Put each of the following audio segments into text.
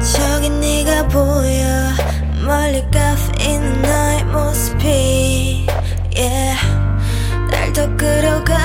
저기 네가 보여 멀리 카페 있는 너의 모습이 yeah. 날 더 끌어가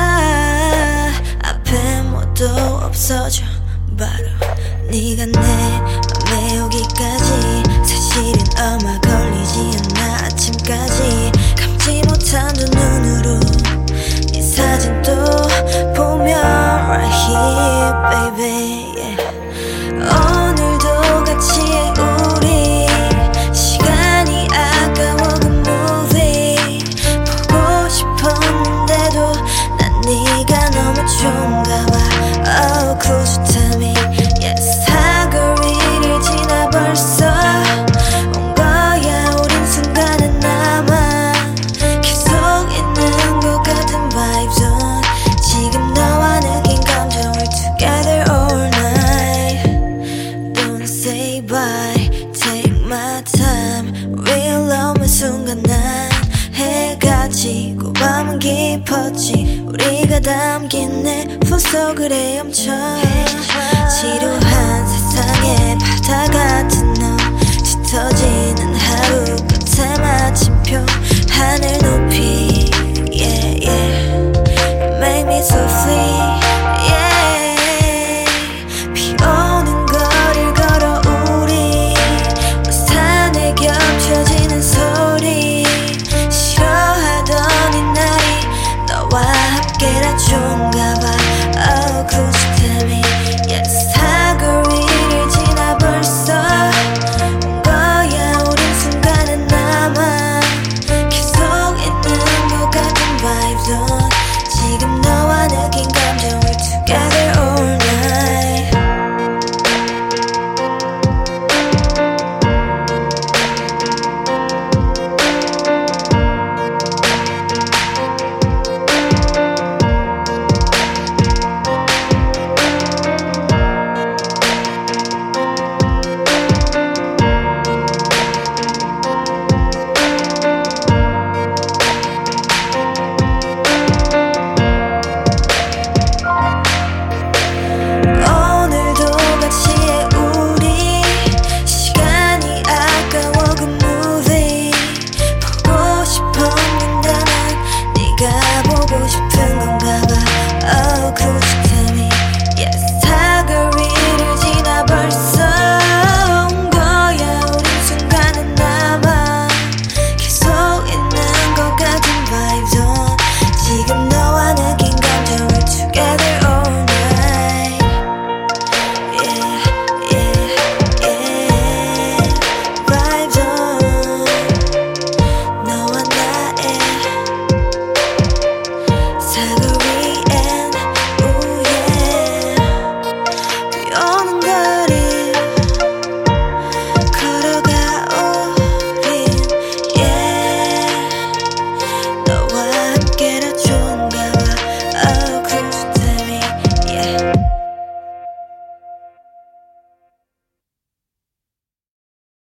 앞에 뭐도 없어져 바로 네가 내 맘에 오기까지 사실은 얼마 걸리지 않아 아침까지 감지 못한 두 눈으로 네 사진도 보면 right here baby yeah. 오늘도 같이 해 우리 시간이 아까워 그 movie 보고 싶었는데도 난 네가 너무 좋은가 봐 Oh close to tell me yes 사거리를 지나 벌써 온 거야 우린 순간은 남아 계속 있는 것 같은 vibe zone 지금 너와 느낀 감정을 together all night Don't say bye take my time real 없는 순간 난 해가 지고 밤은 깊었지 우리가 담긴 내 폰 속을 헤엄쳐